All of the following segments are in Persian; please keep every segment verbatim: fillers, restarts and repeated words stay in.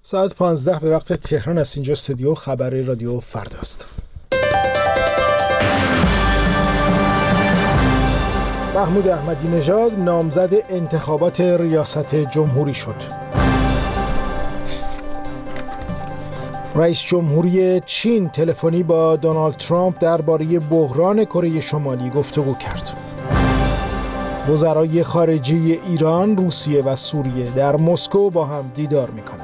ساعت پانزده به وقت تهران است. اینجا استودیو خبر رادیو فرداست. محمود احمدی نژاد نامزد انتخابات ریاست جمهوری شد. رئیس جمهوری چین تلفنی با دونالد ترامپ درباره بحران کره شمالی گفتگو کرد. وزرای خارجه ایران، روسیه و سوریه در مسکو با هم دیدار می‌کنند.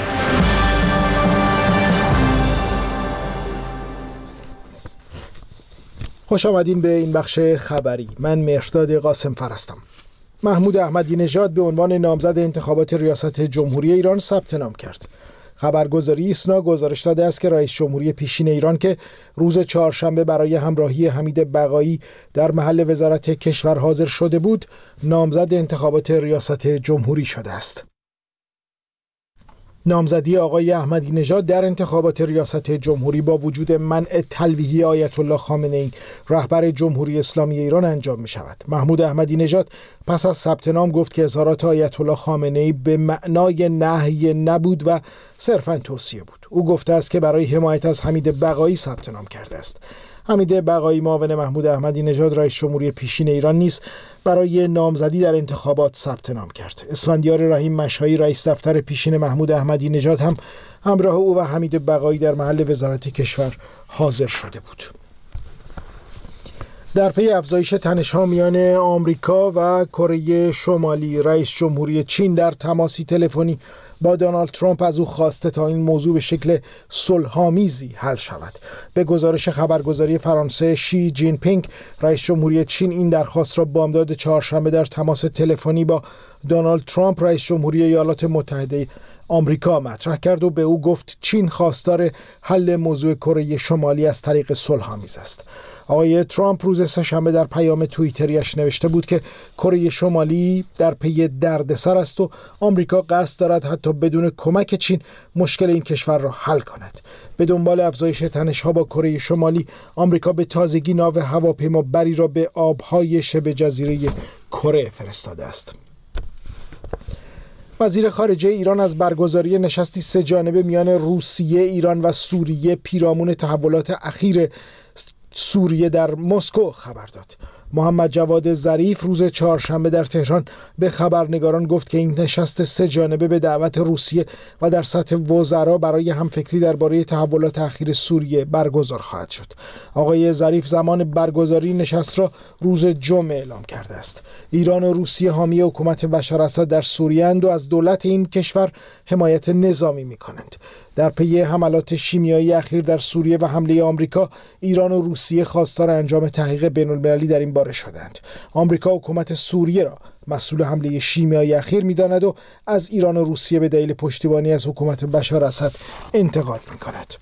خوش آمدین به این بخش خبری. من مهرداد قاسم فر هستم. محمود احمدی نژاد به عنوان نامزد انتخابات ریاست جمهوری ایران ثبت نام کرد. خبرگزاری ایسنا گزارش داده است که رئیس جمهوری پیشین ایران که روز چهارشنبه برای همراهی حمید بقایی در محل وزارت کشور حاضر شده بود، نامزد انتخابات ریاست جمهوری شده است. نامزدی آقای احمدی نژاد در انتخابات ریاست جمهوری با وجود منع تلویحی آیت الله خامنه ای رهبر جمهوری اسلامی ایران انجام می شود. محمود احمدی نژاد پس از ثبت نام گفت که اظهارات آیت الله خامنه ای به معنای نهی نبود و صرفاً توصیه بود. او گفته است که برای حمایت از حمید بقایی ثبت نام کرده است. حمید بقایی معاون محمود احمدی نژاد رئیس جمهوری پیشین ایران نیز برای نامزدی در انتخابات ثبت نام کرد. اسفندیار رحیم مشایی رئیس دفتر پیشین محمود احمدی نژاد هم همراه او و حمید بقایی در محل وزارت کشور حاضر شده بود. در پی افزایش تنش‌ها میان آمریکا و کره شمالی، رئیس جمهوری چین در تماسی تلفنی با دونالد ترامپ از او خواسته تا این موضوع به شکل صلح‌آمیزی حل شود. به گزارش خبرگزاری فرانسه، شی جین پینگ رئیس جمهوری چین این درخواست را بامداد چهارشنبه در تماس تلفنی با دونالد ترامپ رئیس جمهوری ایالات متحده آمریکا مطرح کرد و به او گفت چین خواستار حل موضوع کره شمالی از طریق صلح‌آمیز است. آقای ترامپ روز سه‌شنبه در پیام توییتریش نوشته بود که کره شمالی در پی دردسر است و آمریکا قصد دارد حتی بدون کمک چین مشکل این کشور را حل کند. به دنبال افزایش تنش‌ها با کره شمالی، آمریکا به تازگی ناو هواپیمابری را به آب‌های شبه جزیره کره فرستاده است. وزیر خارجه ایران از برگزاری نشستی سه جانبه میان روسیه، ایران و سوریه پیرامون تحولات اخیر سوریه در مسکو خبر داد. محمد جواد ظریف روز چهارشنبه در تهران به خبرنگاران گفت که این نشست سه جانبه به دعوت روسیه و در سطح وزرا برای همفکری درباره تحولات اخیر سوریه برگزار خواهد شد. آقای ظریف زمان برگزاری نشست را روز جمعه اعلام کرده است. ایران و روسیه حامی حکومت بشار اسد در سوریه اند و از دولت این کشور حمایت نظامی می‌کنند. در پی حملات شیمیایی اخیر در سوریه و حمله آمریکا، ایران و روسیه خواستار انجام تحقیق بین‌المللی در این باره شدند. آمریکا حکومت سوریه را مسئول حمله شیمیایی اخیر می‌داند و از ایران و روسیه به دلیل پشتیبانی از حکومت بشار اسد انتقاد می‌کند.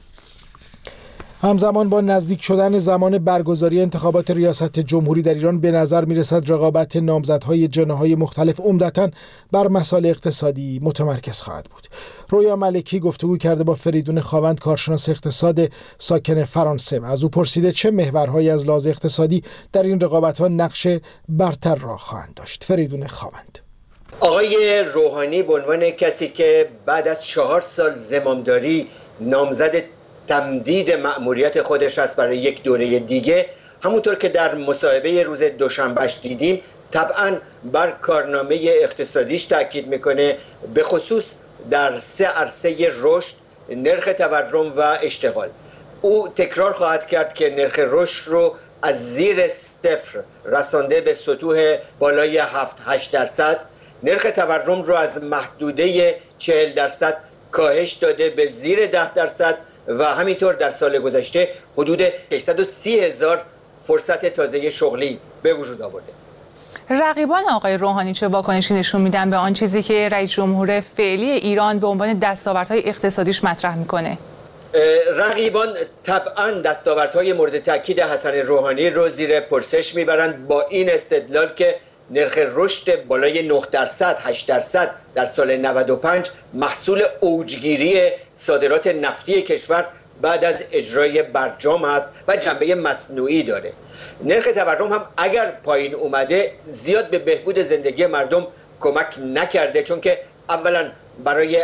همزمان با نزدیک شدن زمان برگزاری انتخابات ریاست جمهوری در ایران به نظر می‌رسد رقابت نامزدهای جناح‌های مختلف عمدتاً بر مسائل اقتصادی متمرکز خواهد بود. رویا ملکی گفتگو کرده با فریدون خاوند، کارشناس اقتصاد ساکن فرانسه، و از او پرسیده چه محورهایی از لحاظ اقتصادی در این رقابت‌ها نقش برتر را خواهند داشت. فریدون خاوند: آقای روحانی به عنوان کسی که بعد از چهار سال زمامداری نامزد تمدید مأموریت خودش است برای یک دوره دیگه، همونطور که در مصاحبه روز دوشنبهش دیدیم طبعاً بر کارنامه اقتصادیش تاکید میکنه، به خصوص در سه عرصه رشد، نرخ تورم و اشتغال. او تکرار خواهد کرد که نرخ رشد رو از زیر صفر رسانده به سطوح بالای هفت هشت درصد، نرخ تورم رو از محدوده چهل درصد کاهش داده به زیر ده درصد و همینطور در سال گذشته حدود ششصد و سی هزار فرصت تازه شغلی به وجود آورده. رقیبان آقای روحانی چه واکنشی نشون میدن به آن چیزی که رئیس جمهور فعلی ایران به عنوان دستاوردهای اقتصادیش مطرح میکنه؟ رقیبان طبعا دستاوردهای مورد تاکید حسن روحانی رو زیر پرسش میبرند با این استدلال که نرخ رشد بالای نه درصد هشت درصد در سال نود و پنج محصول اوجگیری صادرات نفتی کشور بعد از اجرای برجام است و جنبه مصنوعی داره. نرخ تورم هم اگر پایین اومده زیاد به بهبود زندگی مردم کمک نکرده، چون که اولا برای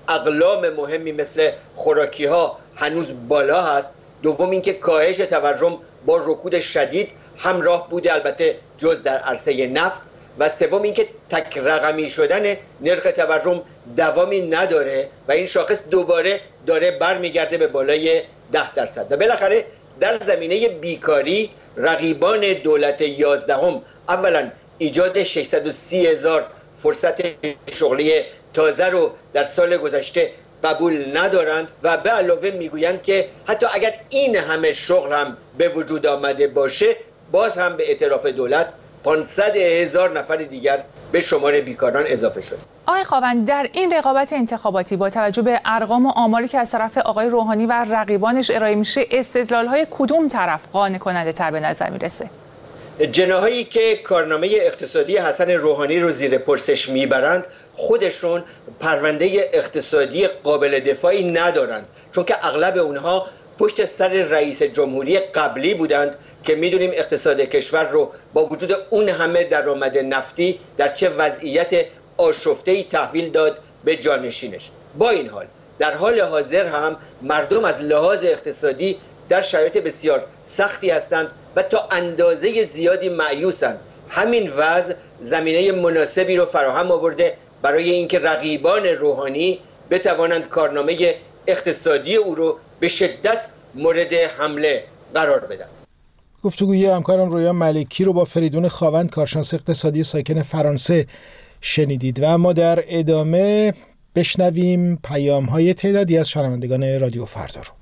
اقلام مهمی مثل خوراکی ها هنوز بالا هست. دوم اینکه کاهش تورم با رکود شدید همراه بوده، البته جز در عرصه نفت. و سوم اینکه تک رقمی شدن نرخ تورم دوامی نداره و این شاخص دوباره داره برمیگرده به بالای ده درصد. و بالاخره در زمینه بیکاری رقیبان دولت یازدهم اولا ایجاد ششصد و سی هزار فرصت شغلی تازه رو در سال گذشته قبول ندارند و به علاوه میگویند که حتی اگر این همه شغل هم به وجود آمده باشه باز هم به اعتراف دولت پانصد هزار نفر دیگر به شمار بیکاران اضافه شد. آقای خاوند، در این رقابت انتخاباتی با توجه به ارقام و آماری که از طرف آقای روحانی و رقیبانش ارائه میشه، استدلال‌های کدوم طرف قانع کننده تر به نظر میرسه؟ جناحایی که کارنامه اقتصادی حسن روحانی رو زیر پرسش میبرند خودشون پرونده اقتصادی قابل دفاعی ندارند، چون که اغلب اونها پشت سر رئیس جمهوری قبلی بودند که میدونیم اقتصاد کشور رو با وجود اون همه درآمد نفتی در چه وضعیت آشفته‌ای تحویل داد به جانشینش. با این حال در حال حاضر هم مردم از لحاظ اقتصادی در شرایط بسیار سختی هستند و تا اندازه زیادی مایوسند. همین وضع زمینه مناسبی رو فراهم آورده برای اینکه رقیبان روحانی بتوانند کارنامه اقتصادی او رو به شدت مورد حمله قرار بدن. گفتگوی همکارم رویا ملکی رو با فریدون خاوند، کارشناس اقتصادی ساکن فرانسه شنیدید. و اما در ادامه بشنویم پیام‌های تعدادی از شنوندگان رادیو فردا رو.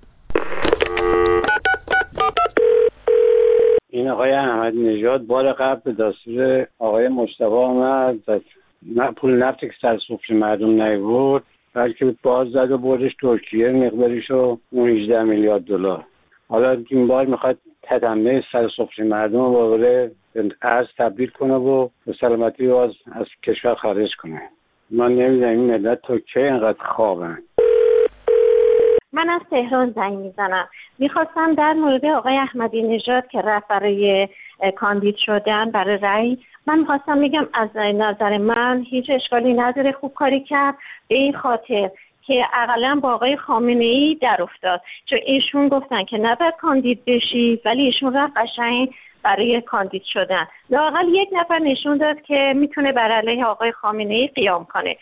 این آقای احمدی نژاد بار قبل به دستور آقای مجتبی آمد نه پول نفتی که سر سفره مردم نیورد، بلکه باز زد و بردش ترکیه، مقدارشو هجده میلیارد دلار. حالا این بار میخواد تدمه سر سفره مردم رو بابره ارز تبدیل کنه و به سلامتی باز از کشور خارج کنه. من نمیدونم این ملت تو که اینقدر خوابن. من از تهران زنگ میزنم. میخواستم در مورد آقای احمدی نژاد که رفت برای کاندید شدن برای رأی، من میخواستم میگم از نظر من هیچ اشکالی نداره، خوب کاری کرد، به این خاطر که اقلا با آقای خامنه‌ای در افتاد، چون ایشون گفتن که نباید کاندید بشی ولی ایشون رفت قشنگ برای کاندید شدن. لااقل یک نفر نشون داد که میتونه بر علیه آقای خامنه‌ای قیام کنه.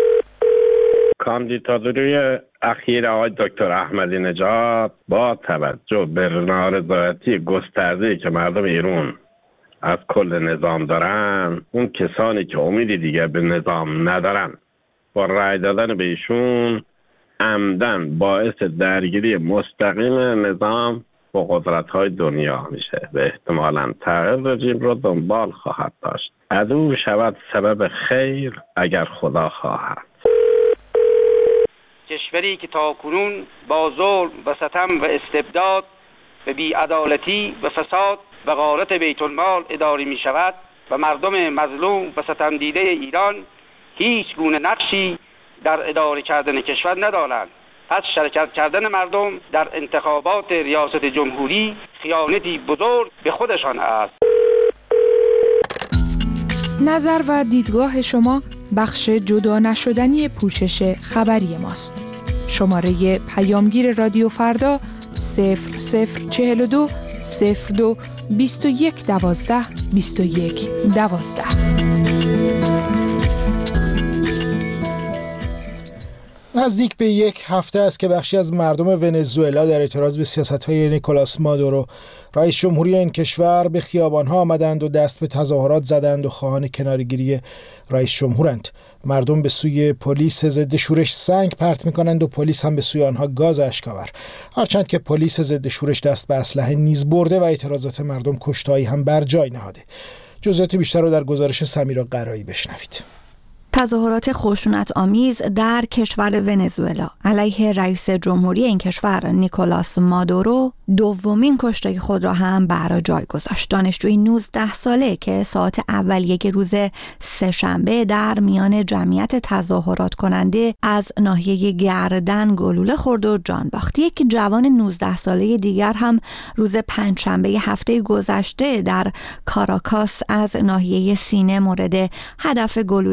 کاندیداتوری اخیر آقای دکتر احمدی نژاد با توجه به نارضایتی گسترده‌ای که مردم ایران از کل نظام دارن، اون کسانی که امیدی دیگه به نظام ندارن با رأی دادن به ایشون عمدن باعث درگیری مستقیم نظام با قدرت‌های دنیا میشه و احتمالاً تغییر رژیم رو دنبال خواهد داشت. عدو شود سبب خیر اگر خدا خواهد. کشوری که تاکنون با ظلم و ستم و استبداد و بی‌عدالتی و فساد و غارت بیت المال اداره می شود و مردم مظلوم و ستم دیده ایران هیچ گونه نقشی در اداره کردن کشور ندارند. پس شرکت کردن مردم در انتخابات ریاست جمهوری خیانتی بزرگ به خودشان است. نظر و دیدگاه شما بخش جدا نشدنی پوشش خبری ماست. شماره پیامگیر رادیو فردا صفر صفر چهل و دو صفر دو بیست و یک دوازده بیست و یک دوازده. نزدیک به یک هفته است که بخشی از مردم ونزوئلا در اعتراض به سیاست‌های نیکولاس مادورو رئیس جمهوری این کشور به خیابان‌ها آمدند و دست به تظاهرات زدند و خواهان کناره‌گیری رئیس جمهورند. مردم به سوی پلیس ضد شورش سنگ پرت می‌کنند و پلیس هم به سوی آنها گاز اشک‌آور. هرچند که پلیس ضد شورش دست به اسلحه نیز برده و اعتراضات مردم کشته‌ای هم بر جای نهاده. جزئیات بیشتر رو در گزارش سمیرا قرایی بشنوید. تظاهرات خشونت آمیز در کشور ونزوئلا علیه رئیس جمهوری این کشور نیکولاس مادورو دومین کشته خود را هم بر جای گذاشت. دانشجوی نوزده ساله که ساعت اولیه روز سه‌شنبه در میان جمعیت تظاهرات کننده از ناحیه گردن گلوله خورد و جان باخت. یک جوان نوزده ساله دیگر هم روز پنجشنبه هفته گذشته در کاراکاس از ناحیه سینه مورد هدف گلوله پلیس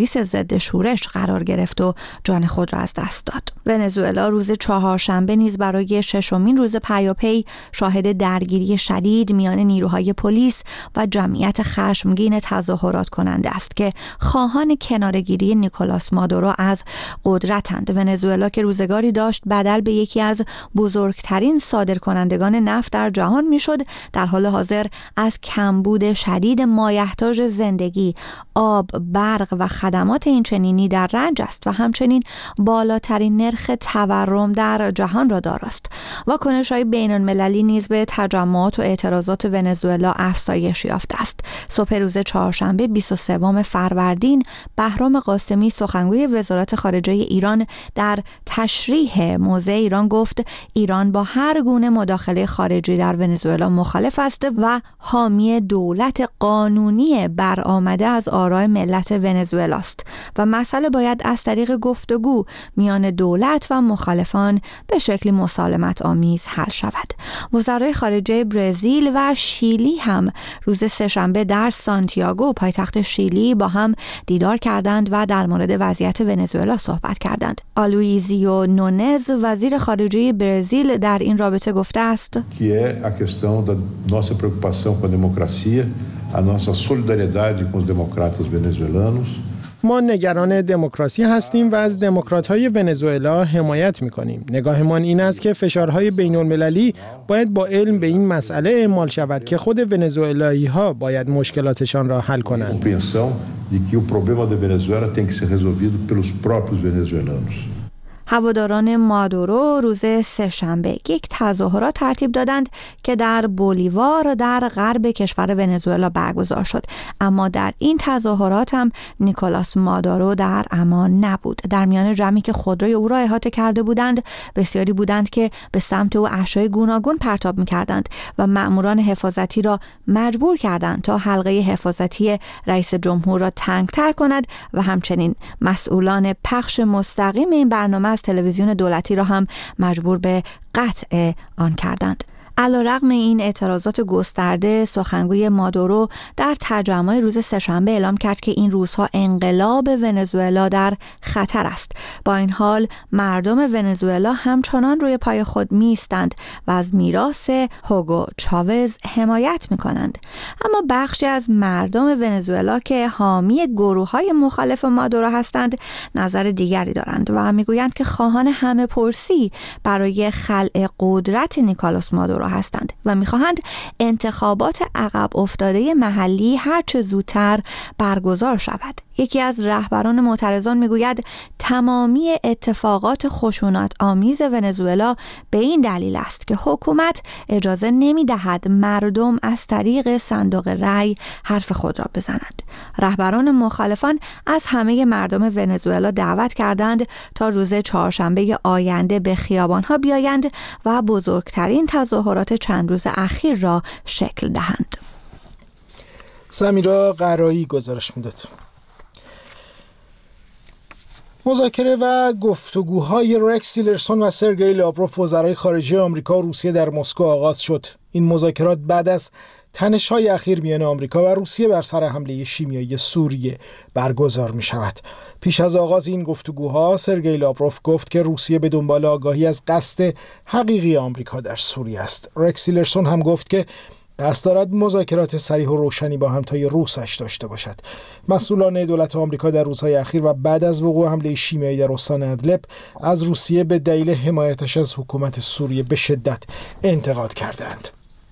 پلیس ضد شورش قرار گرفت و جان خود را از دست داد. ونزوئلا روز چهارشنبه نیز برای ششمین روز پیاپی شاهد درگیری شدید میان نیروهای پلیس و جمعیت خشمگین تظاهرات کننده است که خواهان کنارگیری نیکولاس مادورو از قدرتند. ونزوئلا که روزگاری داشت بدل به یکی از بزرگترین صادرکنندگان نفت در جهان میشد، در حال حاضر از کمبود شدید مایحتاج زندگی، آب، برق و خدمات اینچنینی در رنج است و همچنین بالاترین نرخ تورم در جهان را داراست. واکنش‌های بین‌المللی نیز به تجمعات و اعتراضات ونزوئلا افزایش یافته است. صبح روز چهارشنبه بیست و سوم فروردین بهرام قاسمی سخنگوی وزارت خارجه ایران در تشریح موضع ایران گفت ایران با هر گونه مداخله خارجی در ونزوئلا مخالف است و حامی دولت قانونی برآمده از آراء ملت ونزوئلا است و مسئله باید از طریق گفتگو میان دولت و مخالفان به شکلی مسالمت آمیز حل شود. وزرای خارجه برزیل و شیلی هم روز سه‌شنبه در سانتیاگو پایتخت شیلی با هم دیدار کردند و در مورد وضعیت ونزوئلا صحبت کردند. آلویزیو نونز وزیر خارجه برزیل در این رابطه گفته است که a questão da nossa preocupação com a democracia, a nossa solidariedade com os democratas venezuelanos. ما نگران دموکراسی هستیم و از دموکرات‌های ونزوئلا حمایت می‌کنیم. نگاهمان این است که فشارهای بین‌المللی باید با علم به این مسئله اعمال شود که خود ونزوئلایی‌ها باید مشکلاتشان را حل کنند. هواداران مادورو روز سه‌شنبه یک تظاهرات ترتیب دادند که در بولیوار در غرب کشور ونزوئلا برگزار شد، اما در این تظاهرات هم نیکولاس مادورو در امان نبود. در میان جمعی که خودروی او را احاطه کرده بودند، بسیاری بودند که به سمت او اشیاء گوناگون پرتاب می‌کردند و مأموران حفاظتی را مجبور کردند تا حلقه حفاظتی رئیس جمهور را تنگ‌تر کند و همچنین مسئولان پخش مستقیم این برنامه از تلویزیون دولتی را هم مجبور به قطع آن کردند. علیرغم این اعتراضات گسترده، سخنگوی مادورو در تجمع روز سه‌شنبه اعلام کرد که این روزها انقلاب ونزوئلا در خطر است. با این حال مردم ونزوئلا همچنان روی پای خود می‌ایستند و از میراث هوگو چاوز حمایت می‌کنند. اما بخشی از مردم ونزوئلا که حامی گروه‌های مخالف مادورو هستند، نظر دیگری دارند و می‌گویند که خواهان همه پرسی برای خلع قدرت نیکولاس مادورو هستند و می‌خواهند انتخابات عقب افتاده محلی هرچه زودتر برگزار شود. یکی از رهبران معترضان میگوید تمامی اتفاقات خشونت آمیز ونزوئلا به این دلیل است که حکومت اجازه نمی‌دهد مردم از طریق صندوق رأی حرف خود را بزنند. رهبران مخالفان از همه مردم ونزوئلا دعوت کردند تا روز چهارشنبه آینده به خیابان‌ها بیایند و بزرگترین تظاهرات چند روز اخیر را شکل دهند. سمیرا قرایی گزارش میداد. مذاکره و گفتگوهای رکس تیلرسون و سرگئی لاوروف وزرای خارجه آمریکا و روسیه در مسکو آغاز شد. این مذاکرات بعد از تنش‌های اخیر میان آمریکا و روسیه بر سر حمله شیمیایی سوریه برگزار می شود. پیش از آغاز این گفتگوها سرگئی لاوروف گفت که روسیه به دنبال آگاهی از قصد حقیقی آمریکا در سوریه است. رکس تیلرسون هم گفت که قصد دارد مذاکرات صریح و روشنی با همتای روسش داشته باشد. مسئولان دولت آمریکا در روزهای اخیر و بعد از وقوع حمله شیمیایی در استان ادلب از روسیه به دلیل حمایتش از حکومت سوریه به شدت انتقاد کردند.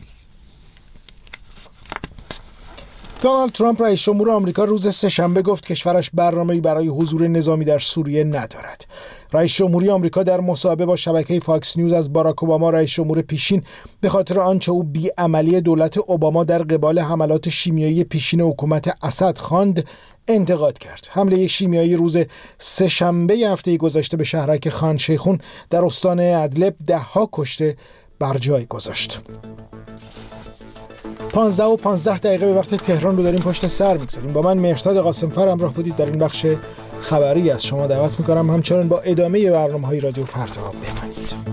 دونالد ترامپ رئیس جمهور آمریکا روز سه‌شنبه گفت کشورش برنامه‌ای برای حضور نظامی در سوریه ندارد. رئیس جمهوری آمریکا در مصاحبه با شبکه فاکس نیوز از باراک اوباما رئیس جمهور پیشین به خاطر آنچه او بی‌عملی دولت اوباما در قبال حملات شیمیایی پیشین حکومت اسد خواند انتقاد کرد. حمله شیمیایی روز سه‌شنبه هفته گذشته به شهرک خان شیخون در استان ادلب ده‌ها کشته بر جای گذاشت. پانزده و پانزده دقیقه به وقت تهران رو داریم پشت سر می‌گذاریم. با من مهرزاد قاسم‌فر همراه بودید. در این بخش خبری از شما دعوت می‌کنم همچنان با ادامه برنامه‌های رادیو فردا بمانید.